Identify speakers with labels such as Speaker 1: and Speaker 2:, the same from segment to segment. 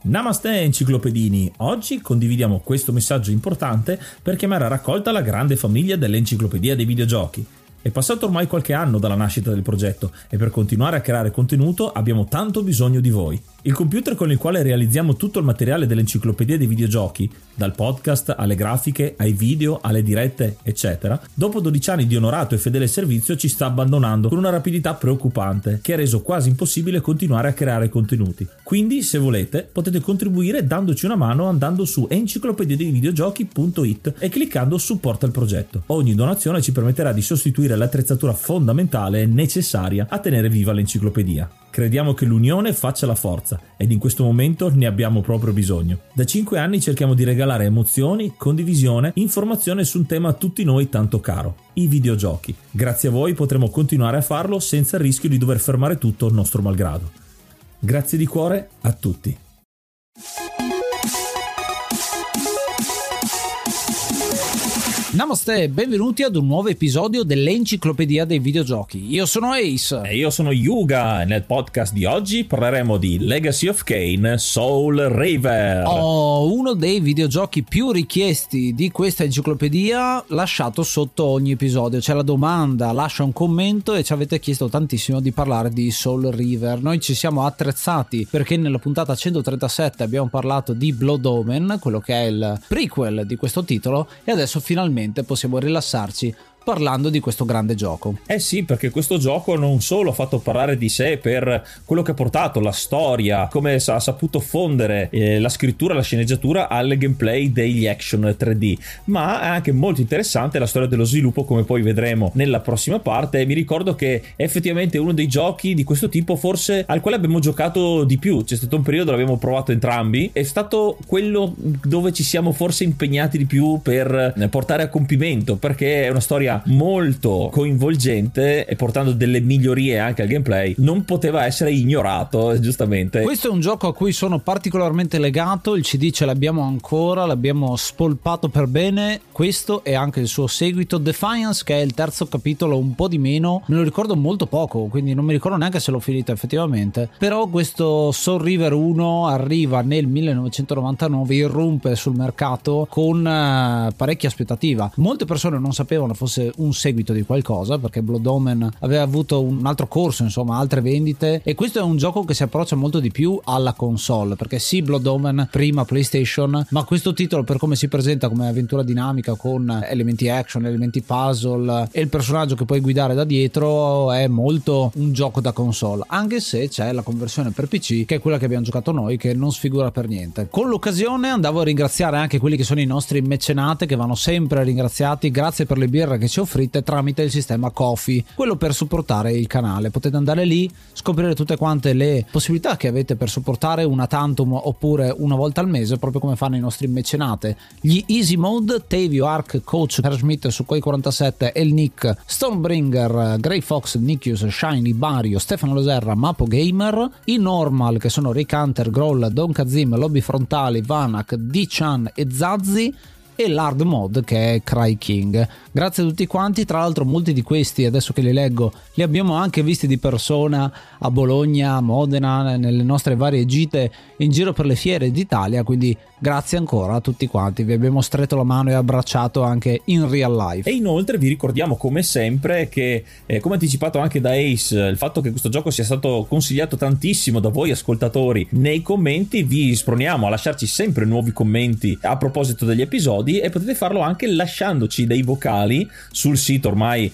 Speaker 1: Namaste enciclopedini, oggi condividiamo questo messaggio importante per chiamare a raccolta la grande famiglia dell'Enciclopedia dei Videogiochi. È passato ormai qualche anno dalla nascita del progetto e per continuare a creare contenuto abbiamo tanto bisogno di voi. Il computer con il quale realizziamo tutto il materiale dell'Enciclopedia dei Videogiochi, dal podcast alle grafiche, ai video, alle dirette, eccetera, dopo 12 anni di onorato e fedele servizio ci sta abbandonando con una rapidità preoccupante che ha reso quasi impossibile continuare a creare contenuti. Quindi, se volete, potete contribuire dandoci una mano andando su enciclopediadeivideogiochi.it e cliccando supporta il progetto. Ogni donazione ci permetterà di sostituire l'attrezzatura fondamentale e necessaria a tenere viva l'enciclopedia. Crediamo che l'unione faccia la forza ed in questo momento ne abbiamo proprio bisogno. Da 5 anni cerchiamo di regalare emozioni, condivisione, informazione su un tema a tutti noi tanto caro, i videogiochi. Grazie a voi potremo continuare a farlo senza il rischio di dover fermare tutto nostro malgrado. Grazie di cuore a tutti.
Speaker 2: Namaste e benvenuti ad un nuovo episodio dell'Enciclopedia dei Videogiochi. Io sono Ace.
Speaker 1: E io sono Yuga e nel podcast di oggi parleremo di Legacy of Kain Soul River.
Speaker 2: Uno dei videogiochi più richiesti di questa enciclopedia, lasciato sotto ogni episodio. C'è la domanda, lascia un commento e ci avete chiesto tantissimo di parlare di Soul River. Noi ci siamo attrezzati perché nella puntata 137 abbiamo parlato di Blood Omen, quello che è il prequel di questo titolo, e adesso finalmente possiamo rilassarci parlando di questo grande gioco.
Speaker 1: Sì, perché questo gioco non solo ha fatto parlare di sé per quello che ha portato, la storia, come ha saputo fondere la scrittura, la sceneggiatura al gameplay degli action 3D, ma è anche molto interessante la storia dello sviluppo, come poi vedremo nella prossima parte. E mi ricordo che è effettivamente uno dei giochi di questo tipo forse al quale abbiamo giocato di più. C'è stato un periodo, l'abbiamo provato entrambi, è stato quello dove ci siamo forse impegnati di più per portare a compimento, perché è una storia molto coinvolgente e portando delle migliorie anche al gameplay, non poteva essere ignorato, giustamente.
Speaker 2: Questo è un gioco a cui sono particolarmente legato, il CD ce l'abbiamo ancora, l'abbiamo spolpato per bene. Questo è anche il suo seguito, Defiance, che è il terzo capitolo, un po' di meno, me lo ricordo molto poco, quindi non mi ricordo neanche se l'ho finito effettivamente. Però questo Soul River 1 arriva nel 1999, irrompe sul mercato con parecchia aspettativa. Molte persone non sapevano fosse un seguito di qualcosa, perché Blood Omen aveva avuto un altro corso, insomma altre vendite, e questo è un gioco che si approccia molto di più alla console, perché sì, Blood Omen prima PlayStation, ma questo titolo, per come si presenta come avventura dinamica con elementi action, elementi puzzle e il personaggio che puoi guidare da dietro, è molto un gioco da console, anche se c'è la conversione per PC, che è quella che abbiamo giocato noi, che non sfigura per niente. Con l'occasione andavo a ringraziare anche quelli che sono i nostri mecenate, che vanno sempre ringraziati. Grazie per le birre che ci offrite tramite il sistema Ko-fi, quello per supportare il canale. Potete andare lì, scoprire tutte quante le possibilità che avete per supportare una tantum oppure una volta al mese, proprio come fanno i nostri mecenate. Gli Easy Mode, Tevio, Ark, Coach, Herschmidt, Sukhoi 47, El Nick, Stormbringer, Grey Fox, Nikius, Shiny, Bario, Stefano Loserra, Mapo Gamer. I Normal, che sono Rick Hunter, Groll, Don Kazim, Lobby Frontali, Vanak, D-Chan e Zazzi, e l'hard mode che è Cry King. Grazie a tutti quanti. Tra l'altro molti di questi, adesso che li leggo, li abbiamo anche visti di persona a Bologna, a Modena, nelle nostre varie gite in giro per le fiere d'Italia, quindi grazie ancora a tutti quanti, vi abbiamo stretto la mano e abbracciato anche in real life.
Speaker 1: E inoltre vi ricordiamo come sempre che, come anticipato anche da Ace, il fatto che questo gioco sia stato consigliato tantissimo da voi ascoltatori nei commenti, vi sproniamo a lasciarci sempre nuovi commenti a proposito degli episodi, e potete farlo anche lasciandoci dei vocali sul sito ormai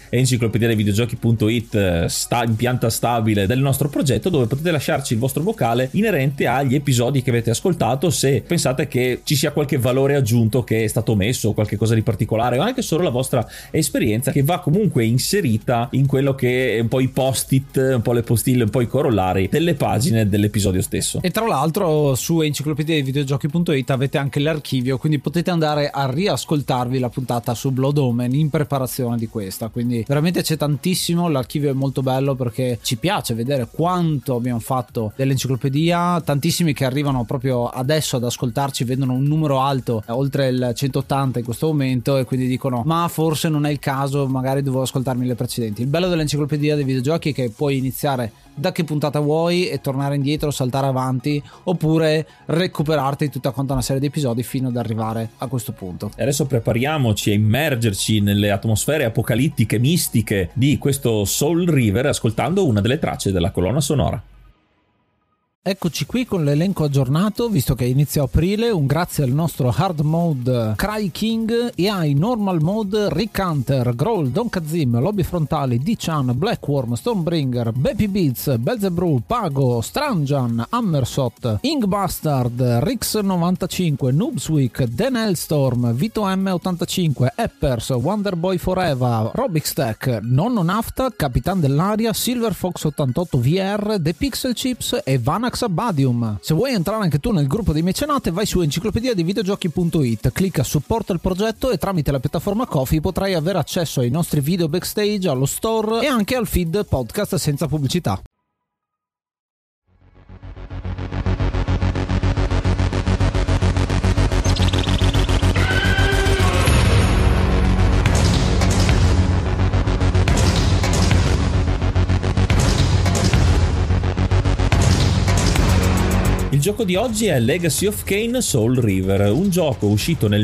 Speaker 1: enciclopediadeivideogiochi.it, in pianta stabile del nostro progetto, dove potete lasciarci il vostro vocale inerente agli episodi che avete ascoltato, se pensate che ci sia qualche valore aggiunto che è stato messo, qualche cosa di particolare, o anche solo la vostra esperienza, che va comunque inserita in quello che è un po' i post-it, un po' le postille, un po' i corollari delle pagine dell'episodio stesso.
Speaker 2: E tra l'altro su enciclopediadeivideogiochi.it avete anche l'archivio, quindi potete andare a a riascoltarvi la puntata su Blood Omen in preparazione di questa, quindi veramente c'è tantissimo, l'archivio è molto bello perché ci piace vedere quanto abbiamo fatto dell'enciclopedia, tantissimi che arrivano proprio adesso ad ascoltarci vedono un numero alto, oltre il 180 in questo momento, e quindi dicono ma forse non è il caso, magari dovevo ascoltarmi le precedenti. Il bello dell'enciclopedia dei videogiochi è che puoi iniziare da che puntata vuoi e tornare indietro, saltare avanti, oppure recuperarti tutta quanta una serie di episodi fino ad arrivare a questo punto.
Speaker 1: E adesso prepariamoci a immergerci nelle atmosfere apocalittiche mistiche di questo Soul River ascoltando una delle tracce della colonna sonora.
Speaker 2: Eccoci qui con l'elenco aggiornato, visto che è inizio aprile. Un grazie al nostro hard mode Cry King e ai normal mode Rick Hunter, Growl, Don Kazim, Lobby Frontali, D-Chan, Blackworm, Stonebringer, Baby Beats, Belzebrew, Pago, Stranjan, Hammersot, Ink Bastard, Rix95, Noobsweek, Dan Hellstorm, Vito M85, Eppers, Wonderboy Forever, Robix Tech, Nonno Nafta, Capitan dell'Aria, Silver Fox 88 VR, The Pixel Chips e Vanax Abadium. Se vuoi entrare anche tu nel gruppo dei mecenate, vai su enciclopedia di videogiochi.it, clicca supporta il progetto e tramite la piattaforma Ko-fi potrai avere accesso ai nostri video backstage, allo store e anche al feed podcast senza pubblicità.
Speaker 1: Il gioco di oggi è Legacy of Kain Soul River, un gioco uscito nel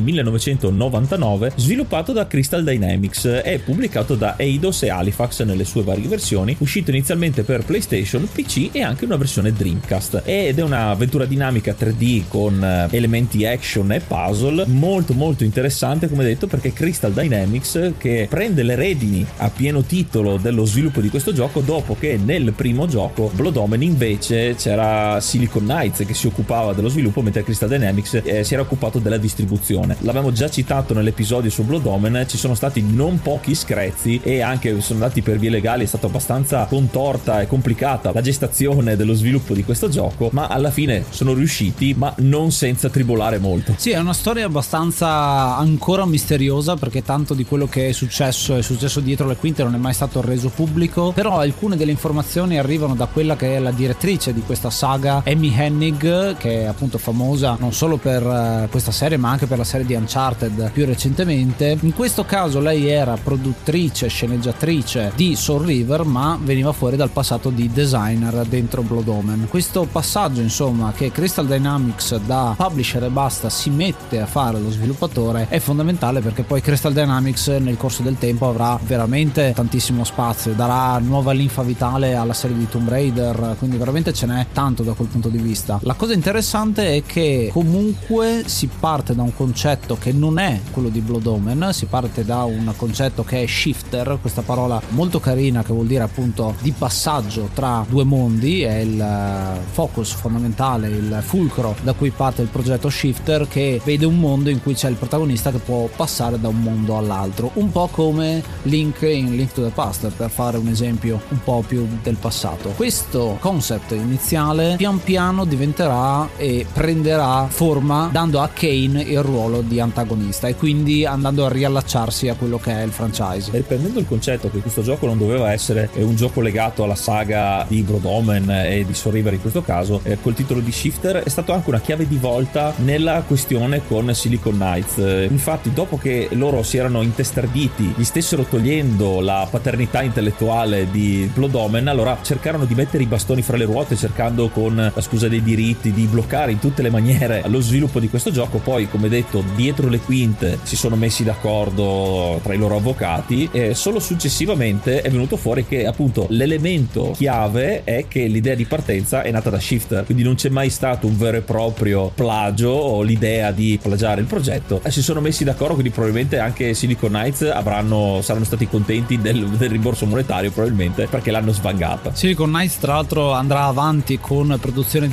Speaker 1: 1999, sviluppato da Crystal Dynamics e pubblicato da Eidos e Halifax nelle sue varie versioni, uscito inizialmente per PlayStation, PC e anche una versione Dreamcast. Ed è un'avventura dinamica 3D con elementi action e puzzle molto molto interessante, come detto, perché Crystal Dynamics che prende le redini a pieno titolo dello sviluppo di questo gioco dopo che nel primo gioco Blood Omen invece c'era Silicon Knights che si occupava dello sviluppo, mentre Crystal Dynamics si era occupato della distribuzione. L'avevamo già citato nell'episodio su Blood Omen, ci sono stati non pochi screzi e anche sono andati per vie legali, è stata abbastanza contorta e complicata la gestazione dello sviluppo di questo gioco, ma alla fine sono riusciti, ma non senza tribolare molto.
Speaker 2: Sì, è una storia abbastanza ancora misteriosa, perché tanto di quello che è successo dietro le quinte non è mai stato reso pubblico, però alcune delle informazioni arrivano da quella che è la direttrice di questa saga, Amy Hennig, che è appunto famosa non solo per questa serie ma anche per la serie di Uncharted più recentemente. In questo caso lei era produttrice, sceneggiatrice di Soul River, ma veniva fuori dal passato di designer dentro Blood Omen. Questo passaggio, insomma, che Crystal Dynamics da publisher e basta si mette a fare lo sviluppatore è fondamentale, perché poi Crystal Dynamics nel corso del tempo avrà veramente tantissimo spazio, darà nuova linfa vitale alla serie di Tomb Raider, quindi veramente ce n'è tanto da quel punto di vista. La cosa interessante è che comunque si parte da un concetto che non è quello di Blood Omen, si parte da un concetto che è shifter, questa parola molto carina che vuol dire appunto di passaggio tra due mondi, è il focus fondamentale, il fulcro da cui parte il progetto Shifter, che vede un mondo in cui c'è il protagonista che può passare da un mondo all'altro, un po' come Link in Link to the Past, per fare un esempio un po' più del passato. Questo concept iniziale pian piano diventerà e prenderà forma dando a Kain il ruolo di antagonista e quindi andando a riallacciarsi a quello che è il franchise.
Speaker 1: Riprendendo il concetto che questo gioco non doveva essere un gioco legato alla saga di Blood Omen e di Soul River in questo caso, col titolo di Shifter è stato anche una chiave di volta nella questione con Silicon Knights. Infatti dopo che loro si erano intestarditi, gli stessero togliendo la paternità intellettuale di Blood Omen, allora cercarono di mettere i bastoni fra le ruote, cercando con la scusa dei diritti di bloccare in tutte le maniere lo sviluppo di questo gioco. Poi, come detto, dietro le quinte si sono messi d'accordo tra i loro avvocati e solo successivamente è venuto fuori che appunto l'elemento chiave è che l'idea di partenza è nata da Shifter, quindi non c'è mai stato un vero e proprio plagio o l'idea di plagiare il progetto, e si sono messi d'accordo, quindi probabilmente anche Silicon Knights saranno stati contenti del rimborso monetario, probabilmente perché l'hanno svangata.
Speaker 2: Silicon Knights tra l'altro andrà avanti con produzione di altri giochi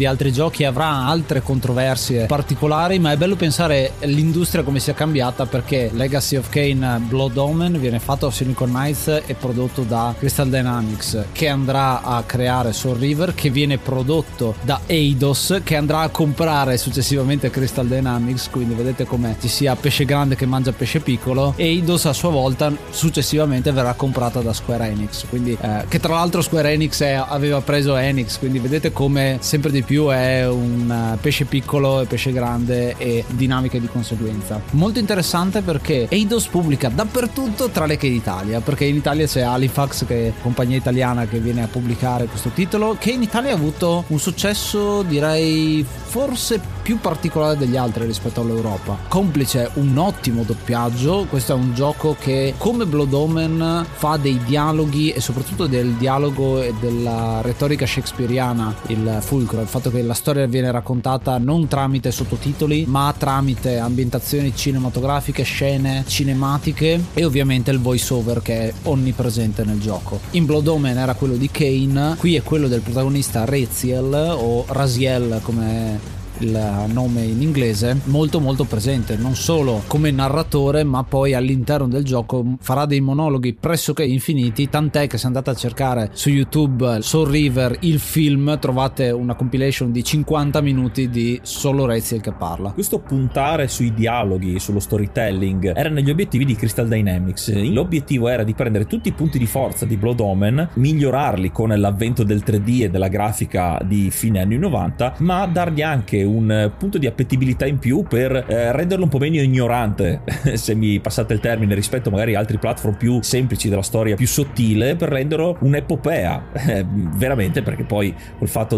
Speaker 2: videogiochi avrà altre controversie particolari, ma è bello pensare l'industria come sia cambiata, perché Legacy of Kain Blood Omen viene fatto a Silicon Knights e prodotto da Crystal Dynamics, che andrà a creare Soul River, che viene prodotto da Eidos, che andrà a comprare successivamente Crystal Dynamics, quindi vedete come ci sia pesce grande che mangia pesce piccolo. Eidos a sua volta successivamente verrà comprata da Square Enix, quindi che tra l'altro Square Enix aveva preso Enix, quindi vedete come sempre di più è un pesce piccolo e pesce grande e dinamiche di conseguenza. Molto interessante perché Eidos pubblica dappertutto tranne che in Italia, perché in Italia c'è Halifax, che è compagnia italiana che viene a pubblicare questo titolo, che in Italia ha avuto un successo direi forse più particolare degli altri rispetto all'Europa, complice un ottimo doppiaggio. Questo è un gioco che, come Blood Omen, fa dei dialoghi e soprattutto del dialogo e della retorica shakespeariana il fulcro, il fatto che la storia viene raccontata non tramite sottotitoli ma tramite ambientazioni cinematografiche, scene cinematiche e ovviamente il voice over che è onnipresente nel gioco. In Blood Omen era quello di Kain, qui è quello del protagonista Raziel o Raziel come il nome in inglese, molto molto presente non solo come narratore ma poi all'interno del gioco farà dei monologhi pressoché infiniti, tant'è che se andate a cercare su YouTube Soul River il film trovate una compilation di 50 minuti di solo Raziel che parla.
Speaker 1: Questo puntare sui dialoghi, sullo storytelling era negli obiettivi di Crystal Dynamics. L'obiettivo era di prendere tutti i punti di forza di Blood Omen, migliorarli con l'avvento del 3D e della grafica di fine anni 90, ma dargli anche un punto di appetibilità in più per renderlo un po' meno ignorante se mi passate il termine, rispetto magari a altri platform più semplici della storia più sottile, per renderlo un'epopea veramente, perché poi col fatto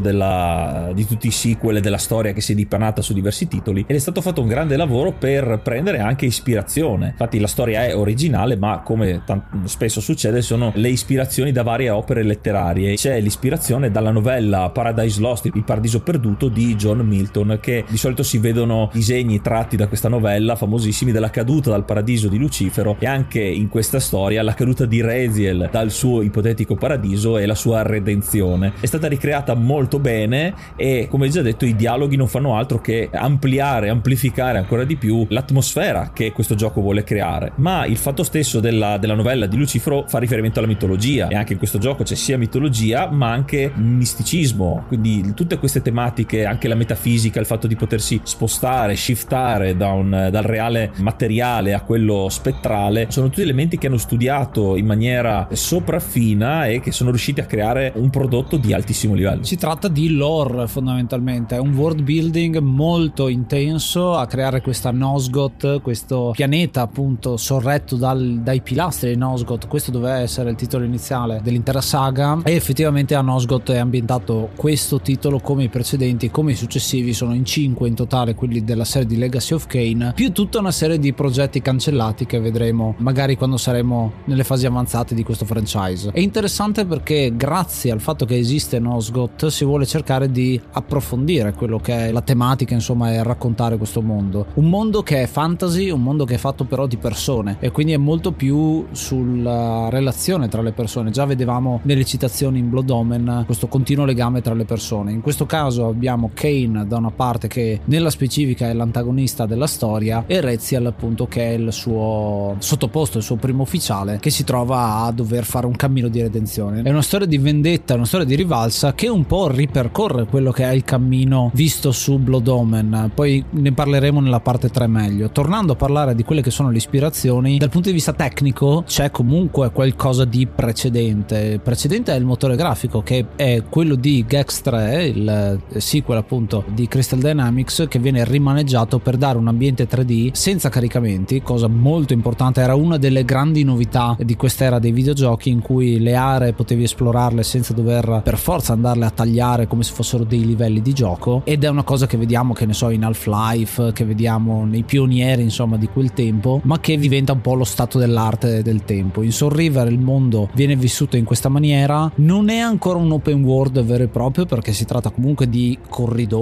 Speaker 1: di tutti i sequel e della storia che si è dipanata su diversi titoli, ed è stato fatto un grande lavoro per prendere anche ispirazione. Infatti la storia è originale, ma come spesso succede sono le ispirazioni da varie opere letterarie. C'è l'ispirazione dalla novella Paradise Lost, il paradiso perduto di John Milton, che di solito si vedono disegni tratti da questa novella famosissimi della caduta dal paradiso di Lucifero, e anche in questa storia la caduta di Raziel dal suo ipotetico paradiso e la sua redenzione è stata ricreata molto bene, e come già detto i dialoghi non fanno altro che amplificare ancora di più l'atmosfera che questo gioco vuole creare. Ma il fatto stesso della novella di Lucifero fa riferimento alla mitologia, e anche in questo gioco c'è sia mitologia ma anche misticismo, quindi tutte queste tematiche, anche la metafisica, il fatto di potersi spostare, shiftare dal reale materiale a quello spettrale, sono tutti elementi che hanno studiato in maniera sopraffina e che sono riusciti a creare un prodotto di altissimo livello.
Speaker 2: Si tratta di lore fondamentalmente, è un world building molto intenso a creare questa Nosgoth, questo pianeta appunto sorretto dai pilastri di Nosgoth. Questo doveva essere il titolo iniziale dell'intera saga, e effettivamente a Nosgoth è ambientato questo titolo, come i precedenti, come i successivi. Sono in 5 in totale quelli della serie di Legacy of Kain, più tutta una serie di progetti cancellati che vedremo magari quando saremo nelle fasi avanzate di questo franchise. È interessante perché grazie al fatto che esiste Nosgoth si vuole cercare di approfondire quello che è la tematica, insomma, e raccontare questo mondo, un mondo che è fantasy, un mondo che è fatto però di persone, e quindi è molto più sulla relazione tra le persone. Già vedevamo nelle citazioni in Blood Omen questo continuo legame tra le persone. In questo caso abbiamo Kain da una parte, che nella specifica è l'antagonista della storia, e Raziel appunto che è il suo sottoposto, il suo primo ufficiale, che si trova a dover fare un cammino di redenzione. È una storia di vendetta, una storia di rivalsa che un po' ripercorre quello che è il cammino visto su Blood Omen. Poi ne parleremo nella parte 3 meglio. Tornando a parlare di quelle che sono le ispirazioni, dal punto di vista tecnico c'è comunque qualcosa di precedente è il motore grafico, che è quello di Gex 3, il sequel appunto di Crystal Dynamics, che viene rimaneggiato per dare un ambiente 3D senza caricamenti, cosa molto importante. Era una delle grandi novità di quest'era dei videogiochi, in cui le aree potevi esplorarle senza dover per forza andarle a tagliare come se fossero dei livelli di gioco, ed è una cosa che vediamo, che ne so, in Half-Life, che vediamo nei pionieri insomma di quel tempo, ma che diventa un po' lo stato dell'arte del tempo. In Soul River il mondo viene vissuto in questa maniera, non è ancora un open world vero e proprio, perché si tratta comunque di corridoi e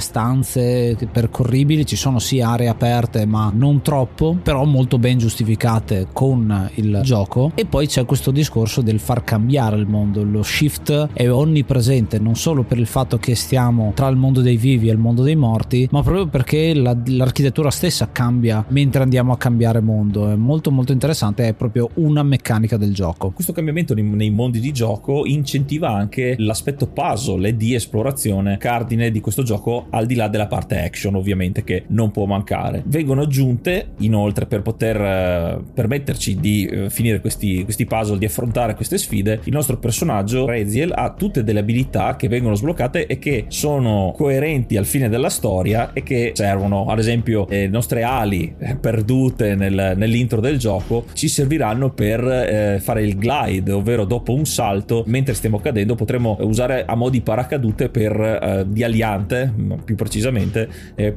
Speaker 2: stanze percorribili, ci sono sì aree aperte ma non troppo, però molto ben giustificate con il gioco. E poi c'è questo discorso del far cambiare il mondo, lo shift è onnipresente non solo per il fatto che stiamo tra il mondo dei vivi e il mondo dei morti, ma proprio perché l'architettura stessa cambia mentre andiamo a cambiare mondo. È molto molto interessante, è proprio una meccanica del gioco.
Speaker 1: Questo cambiamento nei mondi di gioco incentiva anche l'aspetto puzzle e di esplorazione cardine di questo gioco, al di là della parte action ovviamente che non può mancare. Vengono aggiunte inoltre, per poter permetterci di finire questi puzzle, di affrontare queste sfide, il nostro personaggio Raziel ha tutte delle abilità che vengono sbloccate e che sono coerenti al fine della storia e che servono. Ad esempio le nostre ali perdute nell'intro del gioco ci serviranno per fare il glide, ovvero dopo un salto mentre stiamo cadendo potremo usare a mo' di paracadute di aliante più precisamente,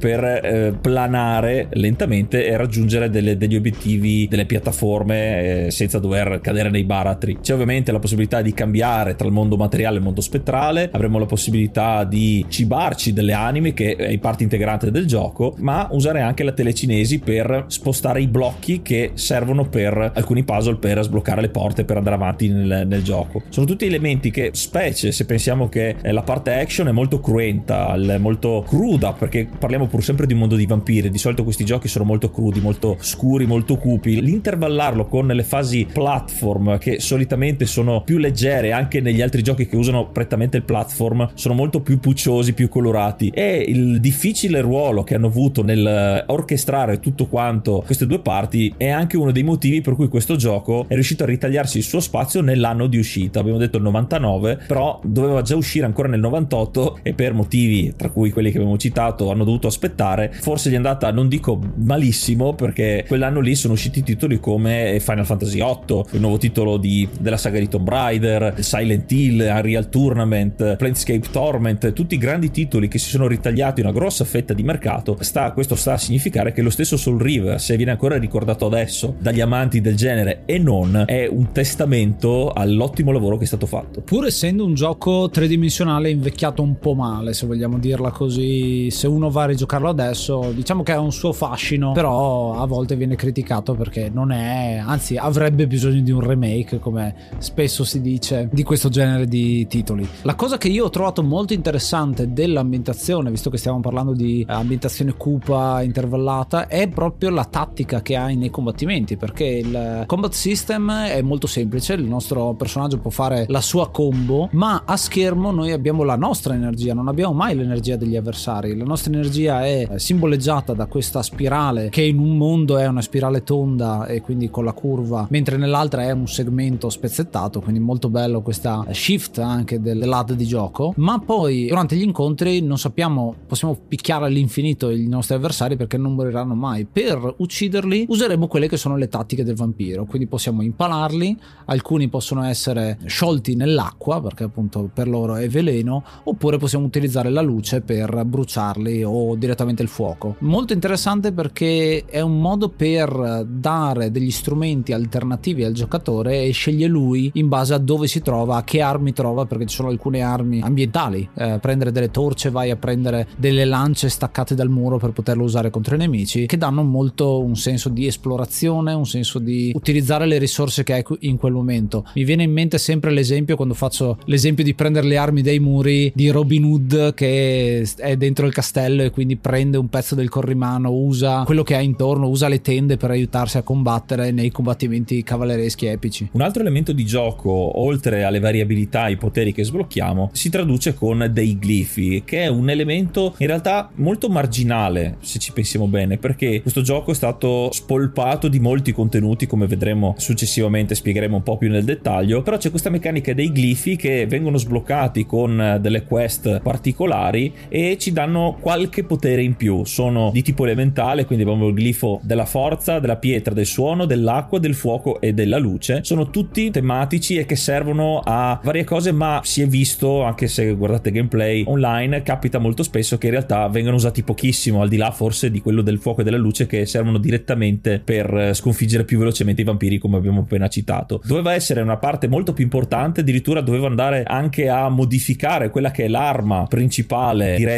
Speaker 1: per planare lentamente e raggiungere degli obiettivi, delle piattaforme senza dover cadere nei baratri. C'è ovviamente la possibilità di cambiare tra il mondo materiale e il mondo spettrale, avremo la possibilità di cibarci delle anime, che è parte integrante del gioco, ma usare anche la telecinesi per spostare i blocchi che servono per alcuni puzzle, per sbloccare le porte, per andare avanti nel gioco. Sono tutti elementi che, specie se pensiamo che la parte action è molto cruenta, molto cruda, perché parliamo pur sempre di un mondo di vampiri, di solito questi giochi sono molto crudi, molto scuri, molto cupi. L'intervallarlo con le fasi platform, che solitamente sono più leggere, anche negli altri giochi che usano prettamente il platform sono molto più pucciosi, più colorati, e il difficile ruolo che hanno avuto nel orchestrare tutto quanto queste due parti è anche uno dei motivi per cui questo gioco è riuscito a ritagliarsi il suo spazio nell'anno di uscita. Abbiamo detto il 99, però doveva già uscire ancora nel 98 e per motivi tra cui quelli che abbiamo citato hanno dovuto aspettare. Forse gli è andata, non dico malissimo, perché quell'anno lì sono usciti titoli come Final Fantasy VIII, il nuovo titolo della saga di Tomb Raider, Silent Hill, Unreal Tournament, Planescape Torment, tutti grandi titoli che si sono ritagliati una grossa fetta di mercato. Questo sta a significare che lo stesso Soul River, se viene ancora ricordato adesso dagli amanti del genere e non, è un testamento all'ottimo lavoro che è stato fatto.
Speaker 2: Pur essendo un gioco tridimensionale invecchiato un po' male, se vogliamo dirla così, se uno va a rigiocarlo adesso diciamo che ha un suo fascino, però a volte viene criticato perché non è, anzi avrebbe bisogno di un remake, come spesso si dice di questo genere di titoli. La cosa che io ho trovato molto interessante dell'ambientazione, visto che stiamo parlando di ambientazione cupa intervallata, è proprio la tattica che hai nei combattimenti, perché il combat system è molto semplice, il nostro personaggio può fare la sua combo, ma a schermo noi abbiamo la nostra energia, non abbiamo mai l'energia degli avversari. La nostra energia è simboleggiata da questa spirale, che in un mondo è una spirale tonda e quindi con la curva, mentre nell'altra è un segmento spezzettato, quindi molto bello questa shift anche dell'HUD di gioco. Ma poi durante gli incontri non sappiamo, possiamo picchiare all'infinito i nostri avversari perché non moriranno mai. Per ucciderli useremo quelle che sono le tattiche del vampiro, quindi possiamo impalarli, alcuni possono essere sciolti nell'acqua perché appunto per loro è veleno, oppure possiamo utilizzare la luce per bruciarli o direttamente il fuoco. Molto interessante perché è un modo per dare degli strumenti alternativi al giocatore e sceglie lui in base a dove si trova, a che armi trova, perché ci sono alcune armi ambientali, prendere delle torce, vai a prendere delle lance staccate dal muro per poterlo usare contro i nemici, che danno molto un senso di esplorazione, un senso di utilizzare le risorse che hai in quel momento. Mi viene in mente sempre l'esempio, quando faccio l'esempio di prendere le armi dai muri, di Robin Hood che è dentro il castello e quindi prende un pezzo del corrimano, usa quello che ha intorno, usa le tende per aiutarsi a combattere nei combattimenti cavallereschi epici.
Speaker 1: Un altro elemento di gioco, oltre alle variabilità, ai poteri che sblocchiamo, si traduce con dei glifi, che è un elemento in realtà molto marginale se ci pensiamo bene, perché questo gioco è stato spolpato di molti contenuti, come vedremo successivamente, spiegheremo un po' più nel dettaglio. Però c'è questa meccanica dei glifi che vengono sbloccati con delle quest particolari e ci danno qualche potere in più. Sono di tipo elementale, quindi abbiamo il glifo della forza, della pietra, del suono, dell'acqua, del fuoco e della luce. Sono tutti tematici e che servono a varie cose, ma si è visto, anche se guardate gameplay online, capita molto spesso che in realtà vengano usati pochissimo, al di là forse di quello del fuoco e della luce, che servono direttamente per sconfiggere più velocemente i vampiri, come abbiamo appena citato. Doveva essere una parte molto più importante, addirittura doveva andare anche a modificare quella che è l'arma principale di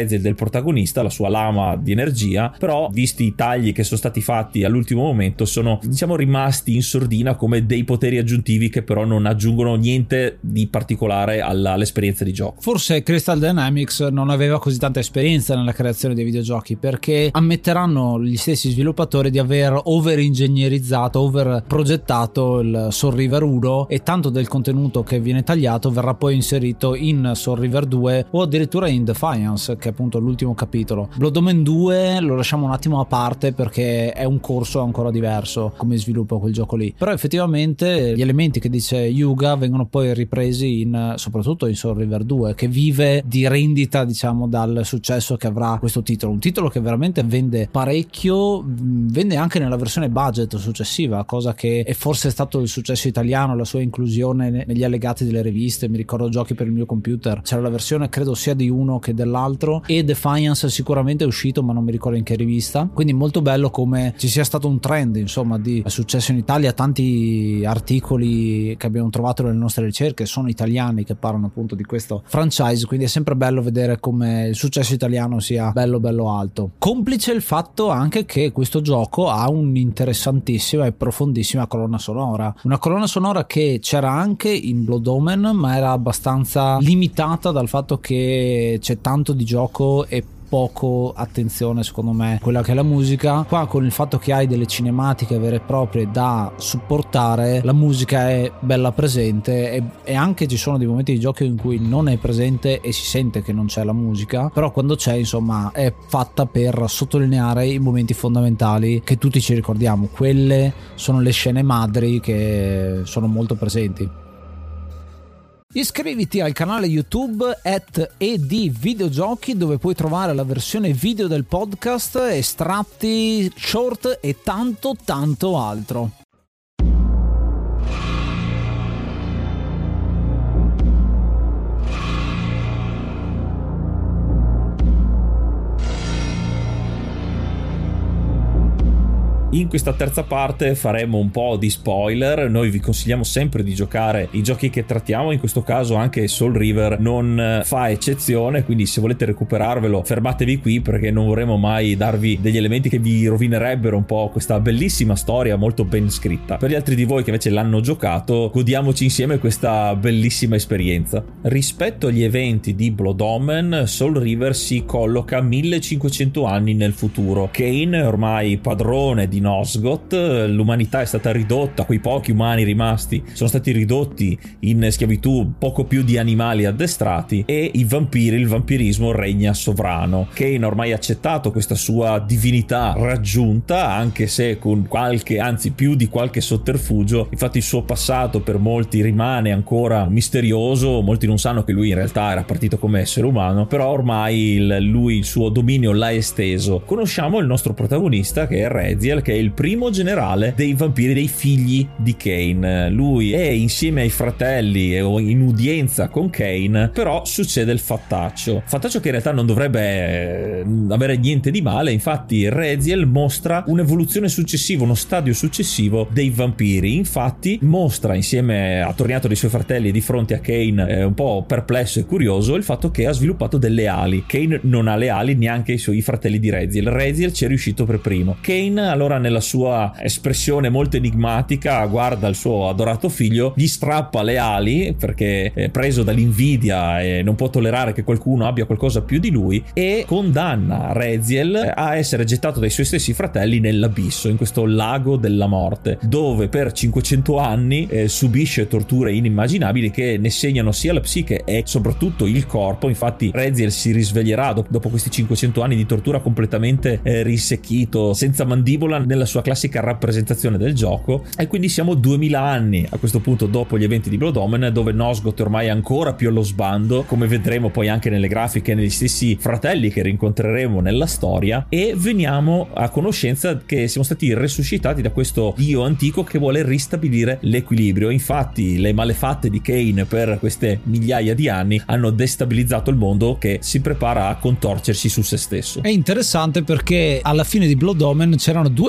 Speaker 1: Reziel del protagonista, la sua lama di energia, però visti i tagli che sono stati fatti all'ultimo momento sono, diciamo, rimasti in sordina come dei poteri aggiuntivi che però non aggiungono niente di particolare all'esperienza di gioco.
Speaker 2: Forse Crystal Dynamics non aveva così tanta esperienza nella creazione dei videogiochi, perché ammetteranno gli stessi sviluppatori di aver over-ingegnerizzato, over-progettato il Soul River 1, e tanto del contenuto che viene tagliato verrà poi inserito in Soul River 2 o addirittura in Defiance, che è appunto l'ultimo capitolo. Blood Omen 2 lo lasciamo un attimo a parte perché è un corso ancora diverso come sviluppo quel gioco lì, però effettivamente gli elementi che dice Yuga vengono poi ripresi soprattutto in Soul River 2, che vive di rendita, diciamo, dal successo che avrà questo titolo, un titolo che veramente vende parecchio, vende anche nella versione budget successiva, cosa che è forse stato il successo italiano, la sua inclusione negli allegati delle riviste. Mi ricordo Giochi per il mio computer, c'era la versione credo sia di uno che dell'altro, e Defiance sicuramente è uscito ma non mi ricordo in che rivista, quindi molto bello come ci sia stato un trend, insomma, di successo in Italia. Tanti articoli che abbiamo trovato nelle nostre ricerche sono italiani che parlano appunto di questo franchise, quindi è sempre bello vedere come il successo italiano sia bello alto, complice il fatto anche che questo gioco ha un'interessantissima e profondissima colonna sonora, una colonna sonora che c'era anche in Blood Omen ma era abbastanza limitata dal fatto che c'è tanto di gioco e poco attenzione, secondo me, quella che è la musica. Qua, con il fatto che hai delle cinematiche vere e proprie da supportare, la musica è bella presente, e anche ci sono dei momenti di gioco in cui non è presente e si sente che non c'è la musica, però quando c'è, insomma, è fatta per sottolineare i momenti fondamentali che tutti ci ricordiamo. Quelle sono le scene madri che sono molto presenti. Iscriviti al canale YouTube @edvideogiochi, dove puoi trovare la versione video del podcast, estratti, short e tanto altro.
Speaker 1: In questa terza parte faremo un po' di spoiler. Noi vi consigliamo sempre di giocare i giochi che trattiamo, in questo caso anche Soul River non fa eccezione, quindi se volete recuperarvelo fermatevi qui, perché non vorremmo mai darvi degli elementi che vi rovinerebbero un po' questa bellissima storia molto ben scritta. Per gli altri di voi che invece l'hanno giocato, godiamoci insieme questa bellissima esperienza. Rispetto agli eventi di Blood Omen, Soul River si colloca 1500 anni nel futuro. Kain è ormai padrone di Nosgoth, l'umanità è stata ridotta, quei pochi umani rimasti sono stati ridotti in schiavitù, poco più di animali addestrati, e i vampiri, il vampirismo regna sovrano. Kain ormai ha accettato questa sua divinità raggiunta, anche se con qualche, anzi più di qualche sotterfugio. Infatti il suo passato per molti rimane ancora misterioso, molti non sanno che lui in realtà era partito come essere umano, però ormai il suo dominio l'ha esteso. Conosciamo il nostro protagonista, che è Reziel, che è il primo generale dei vampiri, dei figli di Kain. Lui è insieme ai fratelli o in udienza con Kain, però succede il fattaccio che in realtà non dovrebbe avere niente di male. Infatti Reziel mostra un'evoluzione successiva, uno stadio successivo dei vampiri. Infatti mostra, insieme attorniato dai suoi fratelli di fronte a Kain, un po' perplesso e curioso, il fatto che ha sviluppato delle ali. Kain non ha le ali, neanche i suoi fratelli di Reziel. Reziel ci è riuscito per primo. Kain allora, nella sua espressione molto enigmatica, guarda il suo adorato figlio, gli strappa le ali perché è preso dall'invidia e non può tollerare che qualcuno abbia qualcosa più di lui, e condanna Reziel a essere gettato dai suoi stessi fratelli nell'abisso, in questo lago della morte, dove per 500 anni subisce torture inimmaginabili che ne segnano sia la psiche e soprattutto il corpo. Infatti Reziel si risveglierà dopo questi 500 anni di tortura completamente risecchito, senza mandibola, nella sua classica rappresentazione del gioco. E quindi siamo 2000 anni a questo punto dopo gli eventi di Blood Omen, dove Nosgoth ormai è ancora più allo sbando, come vedremo poi anche nelle grafiche e negli stessi fratelli che rincontreremo nella storia, e veniamo a conoscenza che siamo stati resuscitati da questo dio antico che vuole ristabilire l'equilibrio. Infatti le malefatte di Kain per queste migliaia di anni hanno destabilizzato il mondo, che si prepara a contorcersi su se stesso.
Speaker 2: È interessante perché alla fine di Blood Omen c'erano due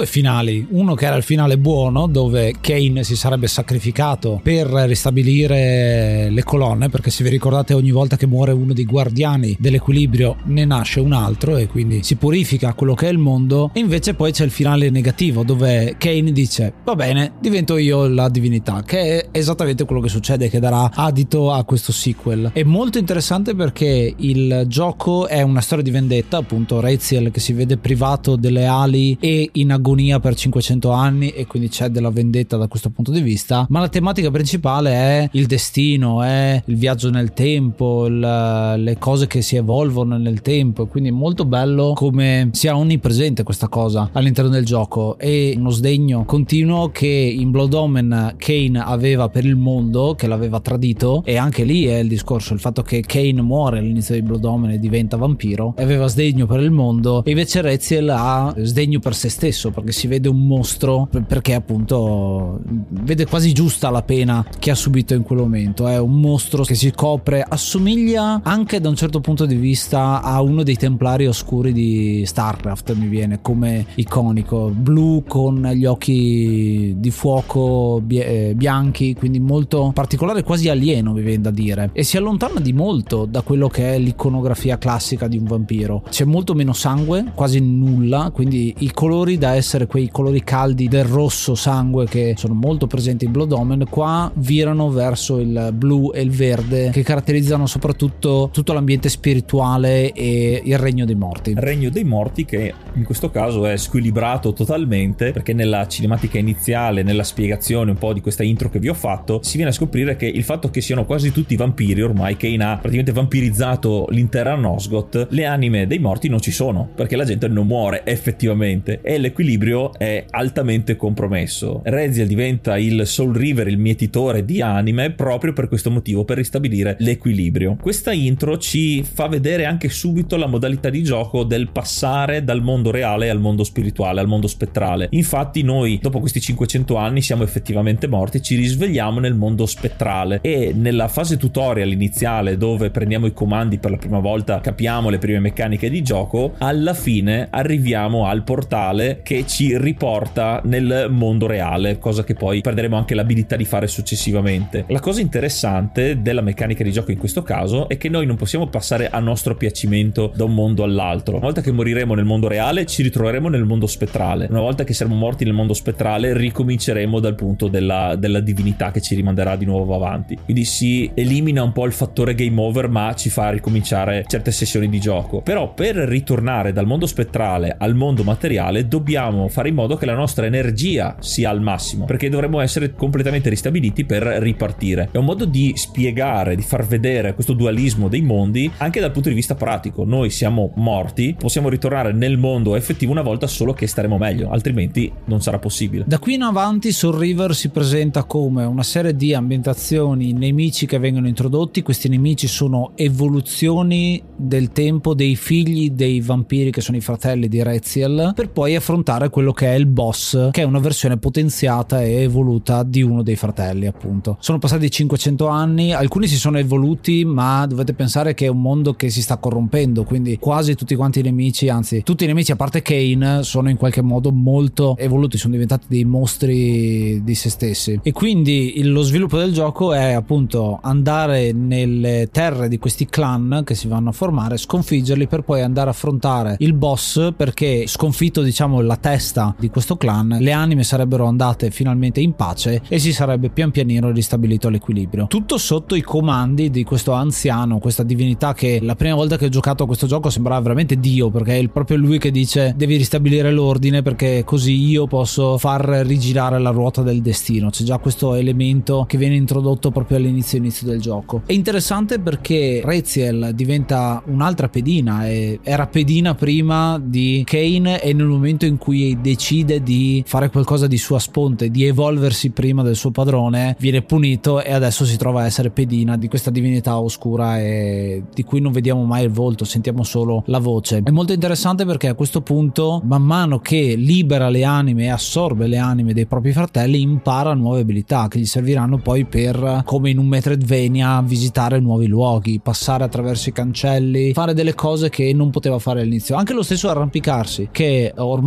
Speaker 2: due finali, uno che era il finale buono dove Kain si sarebbe sacrificato per ristabilire le colonne, perché se vi ricordate ogni volta che muore uno dei guardiani dell'equilibrio ne nasce un altro e quindi si purifica quello che è il mondo. E invece poi c'è il finale negativo dove Kain dice va bene, divento io la divinità, che è esattamente quello che succede, che darà adito a questo sequel. È molto interessante perché il gioco è una storia di vendetta, appunto Raziel che si vede privato delle ali e in agonia per 500 anni e quindi c'è della vendetta da questo punto di vista, ma la tematica principale è il destino, è il viaggio nel tempo, le cose che si evolvono nel tempo, quindi è molto bello come sia onnipresente questa cosa all'interno del gioco. E uno sdegno continuo che in Blood Omen Kain aveva per il mondo, che l'aveva tradito, e anche lì è il discorso, il fatto che Kain muore all'inizio di Blood Omen e diventa vampiro, e aveva sdegno per il mondo, e invece Raziel ha sdegno per se stesso perché si vede un mostro, perché appunto vede quasi giusta la pena che ha subito in quel momento. È un mostro che si copre, assomiglia anche da un certo punto di vista a uno dei templari oscuri di Starcraft, mi viene come iconico, blu con gli occhi di fuoco bianchi, quindi molto particolare, quasi alieno mi viene da dire, e si allontana di molto da quello che è l'iconografia classica di un vampiro. C'è molto meno sangue, quasi nulla, quindi i colori, da essere quei colori caldi del rosso sangue che sono molto presenti in Blood Omen, qua virano verso il blu e il verde che caratterizzano soprattutto tutto l'ambiente spirituale e il regno dei morti.
Speaker 1: Il regno dei morti che in questo caso è squilibrato totalmente, perché nella cinematica iniziale, nella spiegazione un po' di questa intro che vi ho fatto, si viene a scoprire che il fatto che siano quasi tutti vampiri, ormai Kain ha praticamente vampirizzato l'intera Nosgoth, le anime dei morti non ci sono, perché la gente non muore effettivamente e l'equilibrio è altamente compromesso. Raziel diventa il Soul River, il mietitore di anime, proprio per questo motivo, per ristabilire l'equilibrio. Questa intro ci fa vedere anche subito la modalità di gioco del passare dal mondo reale al mondo spirituale, al mondo spettrale. Infatti noi dopo questi 500 anni siamo effettivamente morti, ci risvegliamo nel mondo spettrale, e nella fase tutorial iniziale dove prendiamo i comandi per la prima volta, capiamo le prime meccaniche di gioco, alla fine arriviamo al portale che ci riporta nel mondo reale, cosa che poi perderemo anche l'abilità di fare successivamente. La cosa interessante della meccanica di gioco in questo caso è che noi non possiamo passare a nostro piacimento da un mondo all'altro. Una volta che moriremo nel mondo reale ci ritroveremo nel mondo spettrale, una volta che saremo morti nel mondo spettrale ricominceremo dal punto della divinità che ci rimanderà di nuovo avanti. Quindi si elimina un po' il fattore game over, ma ci fa ricominciare certe sessioni di gioco. Però per ritornare dal mondo spettrale al mondo materiale dobbiamo fare in modo che la nostra energia sia al massimo, perché dovremo essere completamente ristabiliti per ripartire. È un modo di spiegare, di far vedere questo dualismo dei mondi anche dal punto di vista pratico. Noi siamo morti, possiamo ritornare nel mondo effettivo una volta solo che staremo meglio, altrimenti non sarà possibile.
Speaker 2: Da qui in avanti Soul River si presenta come una serie di ambientazioni, nemici che vengono introdotti. Questi nemici sono evoluzioni del tempo dei figli dei vampiri che sono i fratelli di Raziel, per poi affrontare quello che è il boss, che è una versione potenziata e evoluta di uno dei fratelli, appunto. Sono passati 500 anni, alcuni si sono evoluti, ma dovete pensare che è un mondo che si sta corrompendo, quindi quasi tutti quanti i nemici, anzi tutti i nemici a parte Kain, sono in qualche modo molto evoluti, sono diventati dei mostri di se stessi. E quindi lo sviluppo del gioco è appunto andare nelle terre di questi clan che si vanno a formare, sconfiggerli per poi andare a affrontare il boss, perché sconfitto diciamo la testa di questo clan, le anime sarebbero andate finalmente in pace e si sarebbe pian pianino ristabilito l'equilibrio. Tutto sotto i comandi di questo anziano, questa divinità che la prima volta che ho giocato a questo gioco sembrava veramente Dio, perché è proprio lui che dice devi ristabilire l'ordine perché così io posso far rigirare la ruota del destino. C'è già questo elemento che viene introdotto proprio all'inizio del gioco. È interessante perché Raziel diventa un'altra pedina, e era pedina prima di Kain, e nel momento in cui decide di fare qualcosa di sua sponte, di evolversi prima del suo padrone, viene punito e adesso si trova a essere pedina di questa divinità oscura e di cui non vediamo mai il volto, sentiamo solo la voce. È molto interessante perché a questo punto, man mano che libera le anime e assorbe le anime dei propri fratelli, impara nuove abilità che gli serviranno poi per, come in un Metroidvania, visitare nuovi luoghi, passare attraverso i cancelli, fare delle cose che non poteva fare all'inizio. Anche lo stesso arrampicarsi, che ormai diamo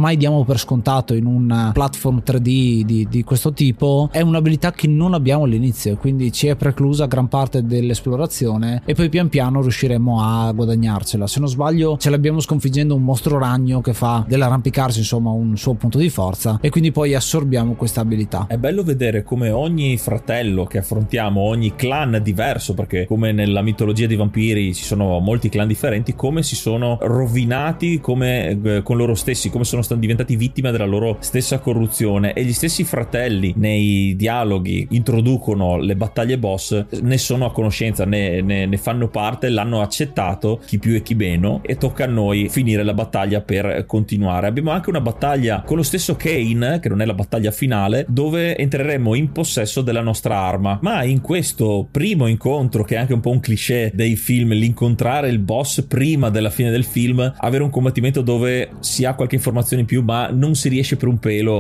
Speaker 2: per scontato in un platform 3D di questo tipo, è un'abilità che non abbiamo all'inizio, quindi ci è preclusa gran parte dell'esplorazione e poi pian piano riusciremo a guadagnarcela. Se non sbaglio ce l'abbiamo sconfiggendo un mostro ragno che fa dell'arrampicarsi insomma un suo punto di forza, e quindi poi assorbiamo questa abilità.
Speaker 1: È bello vedere come ogni fratello che affrontiamo, ogni clan diverso, perché come nella mitologia dei vampiri ci sono molti clan differenti, come si sono rovinati come con loro stessi, come sono stati diventati vittime della loro stessa corruzione. E gli stessi fratelli nei dialoghi introducono le battaglie boss, ne sono a conoscenza, ne fanno parte, l'hanno accettato, chi più e chi meno, e tocca a noi finire la battaglia per continuare. Abbiamo anche una battaglia con lo stesso Kane, che non è la battaglia finale, dove entreremo in possesso della nostra arma. Ma in questo primo incontro, che è anche un po' un cliché dei film, l'incontrare il boss prima della fine del film, avere un combattimento dove si ha qualche informazione in più ma non si riesce per un pelo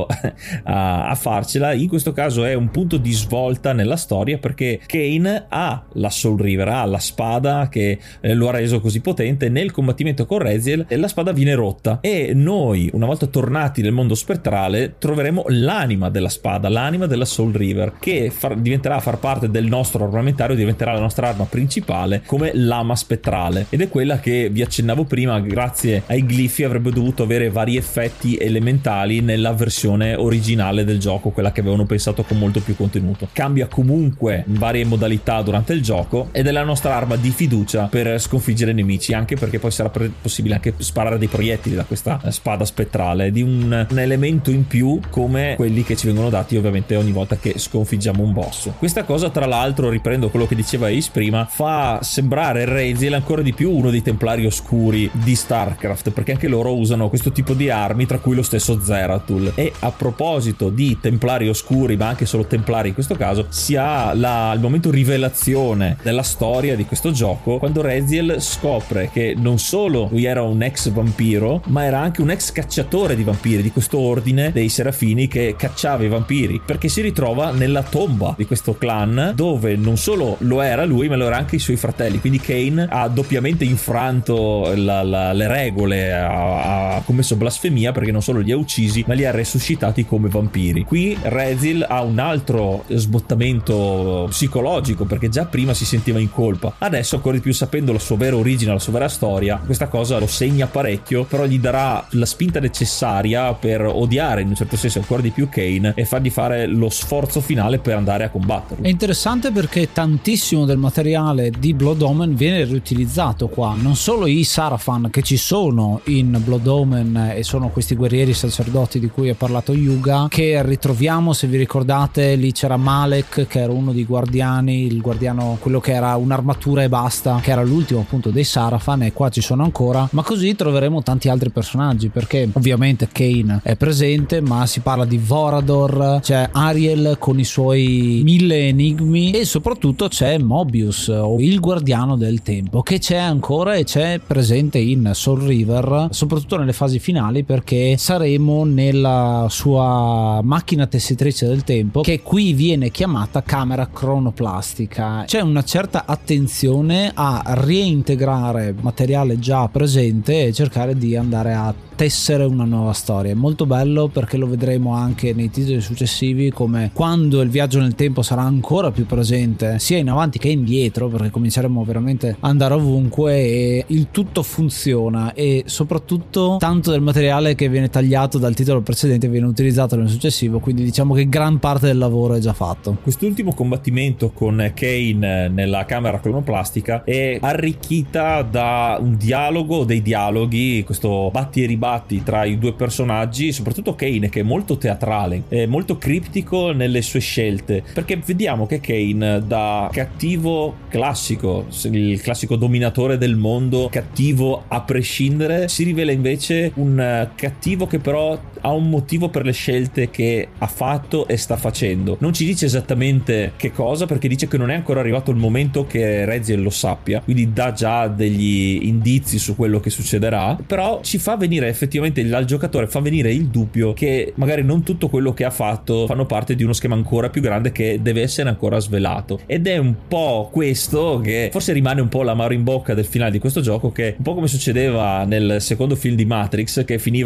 Speaker 1: a farcela, in questo caso è un punto di svolta nella storia, perché Kane ha la Soul River, ha la spada che lo ha reso così potente. Nel combattimento con Raziel la spada viene rotta e noi, una volta tornati nel mondo spettrale, troveremo l'anima della spada, l'anima della Soul River, che diventerà a far parte del nostro armamentario, diventerà la nostra arma principale come lama spettrale, ed è quella che vi accennavo prima, grazie ai glifi avrebbe dovuto avere vari effetti elementali nella versione originale del gioco, quella che avevano pensato con molto più contenuto. Cambia comunque in varie modalità durante il gioco ed è la nostra arma di fiducia per sconfiggere i nemici, anche perché poi sarà possibile anche sparare dei proiettili da questa spada spettrale, di un elemento in più come quelli che ci vengono dati ovviamente ogni volta che sconfiggiamo un boss. Questa cosa, tra l'altro, riprendo quello che diceva Ace prima, fa sembrare Raziel ancora di più uno dei templari oscuri di StarCraft, perché anche loro usano questo tipo di armi, tra cui lo stesso Zeratul. E a proposito di templari oscuri, ma anche solo templari in questo caso, si ha il momento rivelazione della storia di questo gioco, quando Raziel scopre che non solo lui era un ex vampiro, ma era anche un ex cacciatore di vampiri, di questo ordine dei Serafini che cacciava i vampiri, perché si ritrova nella tomba di questo clan, dove non solo lo era lui, ma lo era anche i suoi fratelli. Quindi Kane ha doppiamente infranto le regole, ha commesso blasfemia, perché non solo li ha uccisi ma li ha resuscitati come vampiri. Qui Raziel ha un altro sbottamento psicologico, perché già prima si sentiva in colpa, adesso ancora di più, sapendo la sua vera origine, la sua vera storia, questa cosa lo segna parecchio, però gli darà la spinta necessaria per odiare in un certo senso ancora di più Kane e fargli fare lo sforzo finale per andare a combatterlo.
Speaker 2: È interessante perché tantissimo del materiale di Blood Omen viene riutilizzato qua, non solo i Sarafan che ci sono in Blood Omen e sono questi guerrieri sacerdoti di cui ha parlato Yuga, che ritroviamo, se vi ricordate, lì c'era Malek che era uno dei guardiani, il guardiano, quello che era un'armatura e basta, che era l'ultimo appunto dei Sarafan, e qua ci sono ancora, ma così troveremo tanti altri personaggi, perché ovviamente Kane è presente, ma si parla di Vorador, c'è Ariel con i suoi 1000 enigmi e soprattutto c'è Mobius, o il guardiano del tempo, che c'è ancora e c'è presente in Soul River, soprattutto nelle fasi finali, perché saremo nella sua macchina tessitrice del tempo, che qui viene chiamata camera cronoplastica. C'è una certa attenzione a reintegrare materiale già presente e cercare di andare a tessere una nuova storia. È molto bello, perché lo vedremo anche nei titoli successivi, come quando il viaggio nel tempo sarà ancora più presente sia in avanti che indietro, perché cominceremo veramente ad andare ovunque e il tutto funziona, e soprattutto tanto del materiale che viene tagliato dal titolo precedente viene utilizzato nel successivo, quindi diciamo che gran parte del lavoro è già fatto.
Speaker 1: Quest'ultimo combattimento con Kane nella camera cronoplastica è arricchita da un dialogo, dei dialoghi, questo batti e ribatti tra i due personaggi, soprattutto Kane, che è molto teatrale, è molto criptico nelle sue scelte, perché vediamo che Kane, da cattivo classico, il classico dominatore del mondo, cattivo a prescindere, si rivela invece un cattivo che però ha un motivo per le scelte che ha fatto e sta facendo. Non ci dice esattamente che cosa, perché dice che non è ancora arrivato il momento che Raziel lo sappia, quindi dà già degli indizi su quello che succederà, però ci fa venire effettivamente, al giocatore fa venire il dubbio che magari non tutto quello che ha fatto fanno parte di uno schema ancora più grande che deve essere ancora svelato. Ed è un po' questo che forse rimane un po' l'amaro in bocca del finale di questo gioco, che un po' come succedeva nel secondo film di Matrix, che finiva di correre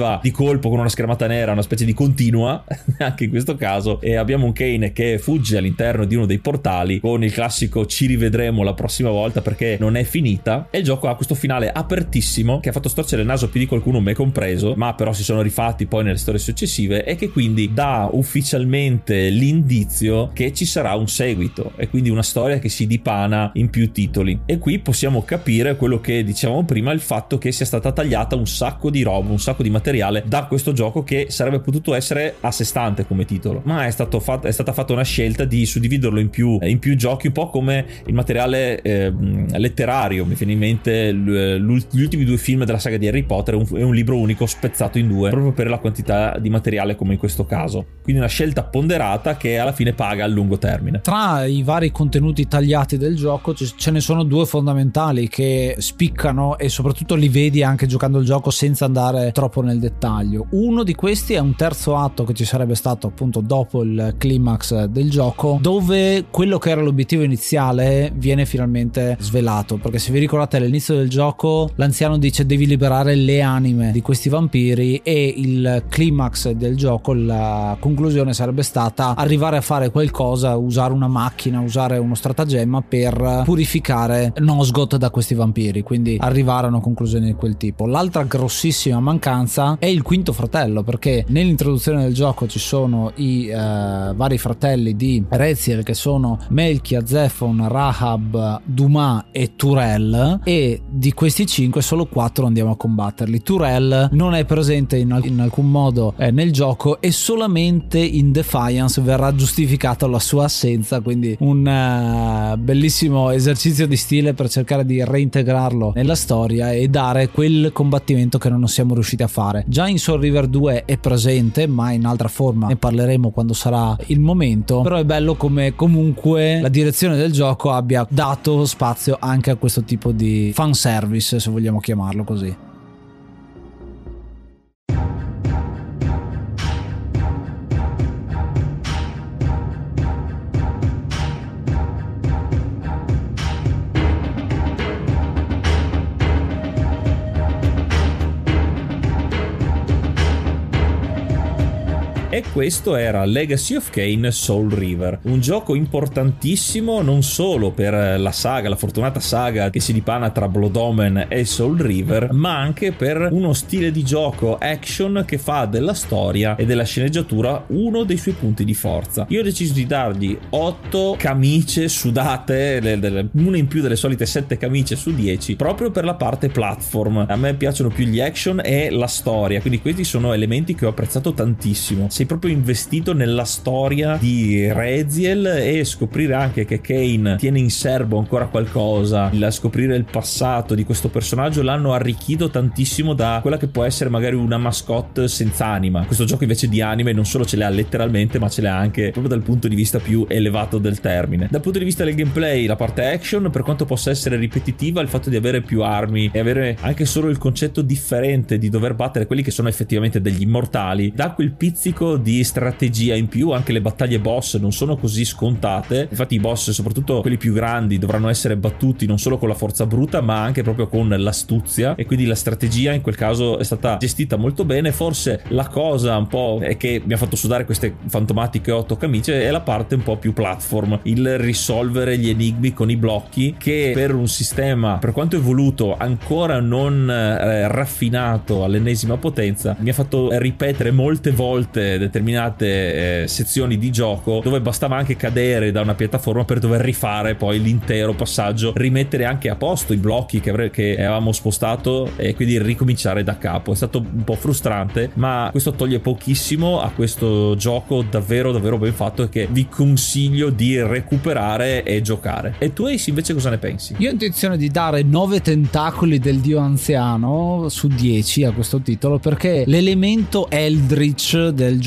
Speaker 1: colpo con una schermata nera, una specie di continua anche in questo caso, e abbiamo un Kane che fugge all'interno di uno dei portali con il classico ci rivedremo la prossima volta perché non è finita, e il gioco ha questo finale apertissimo che ha fatto storcere il naso più di qualcuno, me compreso, ma però si sono rifatti poi nelle storie successive, e che quindi dà ufficialmente l'indizio che ci sarà un seguito e quindi una storia che si dipana in più titoli. E qui possiamo capire quello che dicevamo prima, il fatto che sia stata tagliata un sacco di roba, un sacco di materiale da questo gioco che sarebbe potuto essere a sé stante come titolo, ma è stata fatta una scelta di suddividerlo in più giochi, un po' come il materiale letterario. Mi viene in mente gli ultimi 2 film della saga di Harry Potter, è un libro unico spezzato in 2 proprio per la quantità di materiale come in questo caso, quindi una scelta ponderata che alla fine paga a lungo termine.
Speaker 2: Tra i vari contenuti tagliati del gioco ce ne sono 2 fondamentali che spiccano, e soprattutto li vedi anche giocando il gioco senza andare troppo nel dettaglio. Uno di questi è un terzo atto che ci sarebbe stato appunto dopo il climax del gioco, dove quello che era l'obiettivo iniziale viene finalmente svelato, perché se vi ricordate all'inizio del gioco l'anziano dice devi liberare le anime di questi vampiri, e il climax del gioco, la conclusione sarebbe stata arrivare a fare qualcosa, usare una macchina, usare uno stratagemma per purificare Nosgoth da questi vampiri, quindi arrivare a una conclusione di quel tipo. L'altra grossissima mancanza è il quinto fratello, perché nell'introduzione del gioco ci sono i vari fratelli di Reziel, che sono Melchia, Zephon, Rahab, Dumas e Turel, e di questi 5 solo 4 andiamo a combatterli. Turel non è presente in alcun modo nel gioco, e solamente in Defiance verrà giustificata la sua assenza, quindi un bellissimo esercizio di stile per cercare di reintegrarlo nella storia e dare quel combattimento che non siamo riusciti a fare. Già in Soul River 2 è presente, ma in altra forma, ne parleremo quando sarà il momento, però è bello come comunque la direzione del gioco abbia dato spazio anche a questo tipo di fanservice, se vogliamo chiamarlo così.
Speaker 1: E questo era Legacy of Kain Soul River, un gioco importantissimo non solo per la saga, la fortunata saga che si dipana tra Blood Omen e Soul River, ma anche per uno stile di gioco action che fa della storia e della sceneggiatura uno dei suoi punti di forza. Io ho deciso di dargli 8 camicie sudate, una in più delle solite 7 camicie su 10, proprio per la parte platform. A me piacciono più gli action e la storia, quindi questi sono elementi che ho apprezzato tantissimo. Sei proprio investito nella storia di Reziel, e scoprire anche che Kain tiene in serbo ancora qualcosa, scoprire il passato di questo personaggio l'hanno arricchito tantissimo da quella che può essere magari una mascotte senza anima. Questo gioco invece di anime non solo ce le ha letteralmente, ma ce le ha anche proprio dal punto di vista più elevato del termine. Dal punto di vista del gameplay, la parte action, per quanto possa essere ripetitiva, il fatto di avere più armi e avere anche solo il concetto differente di dover battere quelli che sono effettivamente degli immortali dà quel pizzico di strategia in più. Anche le battaglie boss non sono così scontate, infatti i boss, soprattutto quelli più grandi, dovranno essere battuti non solo con la forza bruta ma anche proprio con l'astuzia, e quindi la strategia in quel caso è stata gestita molto bene. Forse la cosa un po' è che mi ha fatto sudare queste fantomatiche 8 camicie è la parte un po' più platform, il risolvere gli enigmi con i blocchi, che per un sistema, per quanto evoluto, ancora non raffinato all'ennesima potenza, mi ha fatto ripetere molte volte determinate sezioni di gioco dove bastava anche cadere da una piattaforma per dover rifare poi l'intero passaggio, rimettere anche a posto i blocchi che avevamo spostato e quindi ricominciare da capo. È stato un po' frustrante, ma questo toglie pochissimo a questo gioco davvero davvero ben fatto, e che vi consiglio di recuperare e giocare. E tu, Ace, invece cosa ne pensi?
Speaker 2: Io ho intenzione di dare 9 tentacoli del dio anziano su 10 a questo titolo, perché l'elemento Eldritch del gioco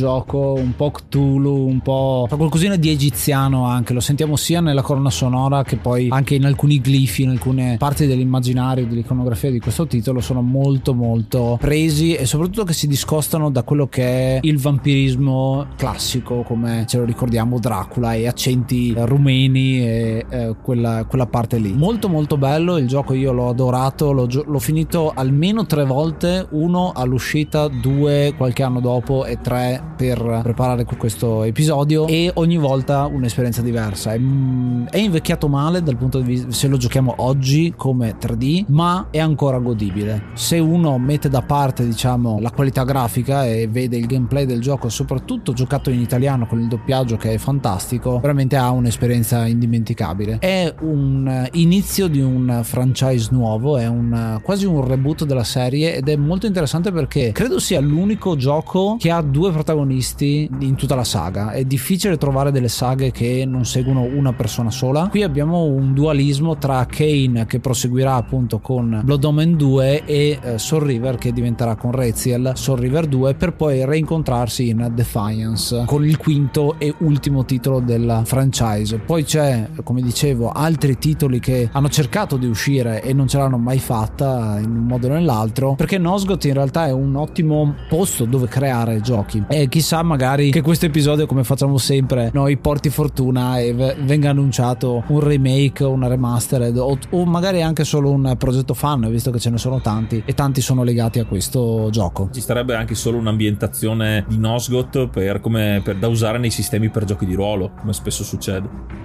Speaker 2: gioco, un po' Cthulhu, un po' qualcosina di egiziano anche, lo sentiamo sia nella colonna sonora che poi anche in alcuni glifi, in alcune parti dell'immaginario, dell'iconografia di questo titolo sono molto molto presi, e soprattutto che si discostano da quello che è il vampirismo classico come ce lo ricordiamo Dracula e accenti rumeni e quella parte lì. Molto molto bello il gioco, io l'ho adorato, l'ho finito almeno 3 volte, 1 all'uscita, 2 qualche anno dopo e 3 per preparare questo episodio, e ogni volta un'esperienza diversa. È invecchiato male dal punto di vista, se lo giochiamo oggi come 3D, ma è ancora godibile. Se uno mette da parte diciamo la qualità grafica e vede il gameplay del gioco, soprattutto giocato in italiano con il doppiaggio che è fantastico, veramente ha un'esperienza indimenticabile. È un inizio di un franchise nuovo, è quasi un reboot della serie, ed è molto interessante perché credo sia l'unico gioco che ha 2 protagonisti in tutta la saga. È difficile trovare delle saghe che non seguono una persona sola. Qui abbiamo un dualismo tra Kane, che proseguirà appunto con Blood Omen 2, e Soul River, che diventerà con Raziel Soul River 2, per poi reincontrarsi in Defiance con il quinto e ultimo titolo della franchise. Poi c'è, come dicevo, altri titoli che hanno cercato di uscire e non ce l'hanno mai fatta in un modo o nell'altro, perché Nosgoth in realtà è un ottimo posto dove creare giochi, e chissà magari che questo episodio, come facciamo sempre noi, porti fortuna e venga annunciato un remake o una remastered, o magari anche solo un progetto fan, visto che ce ne sono tanti e tanti sono legati a questo gioco.
Speaker 1: Ci sarebbe anche solo un'ambientazione di Nosgoth per da usare nei sistemi per giochi di ruolo, come spesso succede.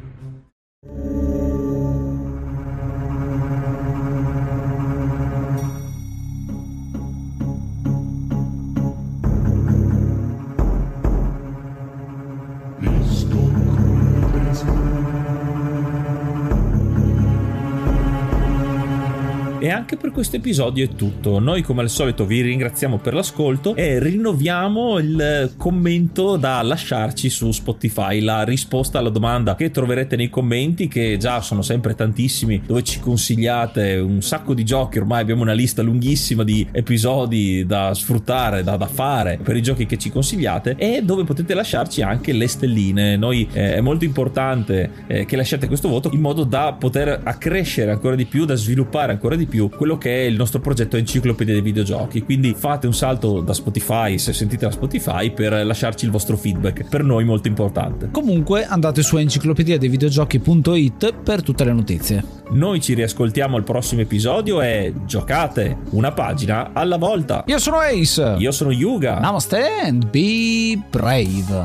Speaker 1: E anche per questo episodio è tutto. Noi come al solito vi ringraziamo per l'ascolto e rinnoviamo il commento da lasciarci su Spotify, la risposta alla domanda che troverete nei commenti, che già sono sempre tantissimi, dove ci consigliate un sacco di giochi. Ormai abbiamo una lista lunghissima di episodi da sfruttare, da fare per i giochi che ci consigliate, e dove potete lasciarci anche le stelline. Noi è molto importante che lasciate questo voto, in modo da poter accrescere ancora di più, da sviluppare ancora di più quello che è il nostro progetto Enciclopedia dei Videogiochi. Quindi fate un salto da Spotify, se sentite da Spotify, per lasciarci il vostro feedback, per noi molto importante.
Speaker 2: Comunque andate su enciclopediadeivideogiochi.it per tutte le notizie.
Speaker 1: Noi ci riascoltiamo al prossimo episodio e giocate una pagina alla volta.
Speaker 2: Io sono Ace.
Speaker 1: Io sono Yuga.
Speaker 2: Namaste and be brave.